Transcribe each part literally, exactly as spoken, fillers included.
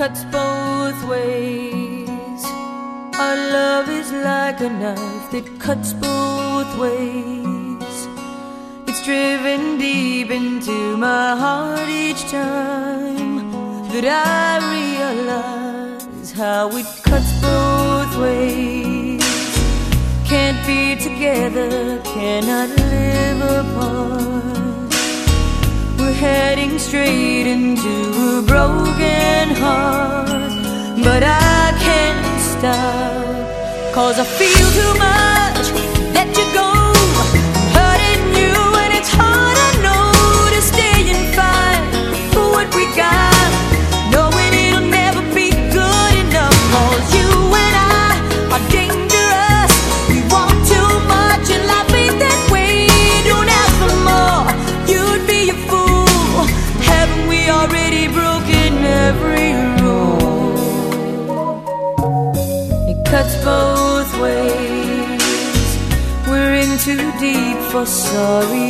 cuts both ways. Our love is like a knife that cuts both ways. It's driven deep into my heart each time that I realize how it cuts both ways. Can't be together, cannot live apart. We're heading straight into a broken heart, but I can't stop, 'cause I feel too much. Let you go, hurting you, and it's hard, I know, to stay and fight for what we got, knowing it'll never be good enough. 'Cause you and I are dangerous. We want too much, and life ain't that way. Don't ask for more, you'd be a fool. Haven't we already broken every rule? It cuts both ways. We're in too deep for sorry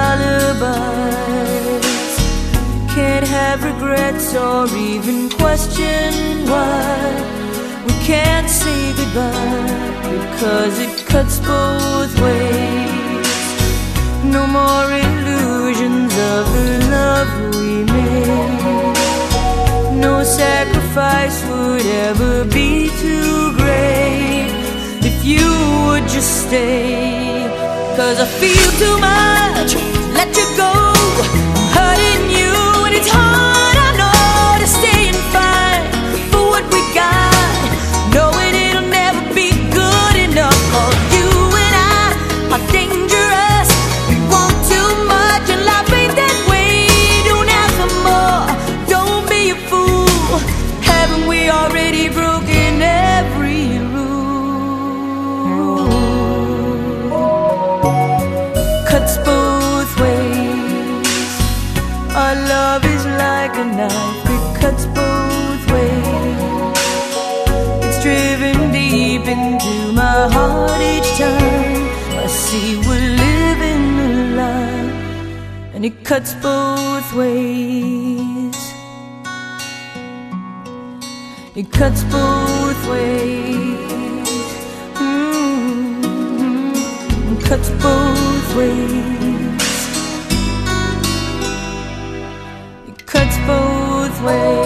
alibis. Can't have regrets or even question why we can't say goodbye, because it cuts both ways. No more illusions of the love we made. No sacrifice would ever be too great if you would just stay. 'Cause I feel too much, let you go, I'm hurting you, and it's hard, I know, to stay and fight for what we got, knowing it'll never be good enough. 'Cause you and I are dangerous. We want too much, and life ain't that way. Don't ask for more, don't be a fool. Haven't we already broken every rule? Cuts both ways. Our love is like a knife, it cuts both ways. It's driven deep into my heart each time I see we're living a lie, and it cuts both ways. It cuts both ways. Mm-hmm. It cuts both ways. It cuts both ways.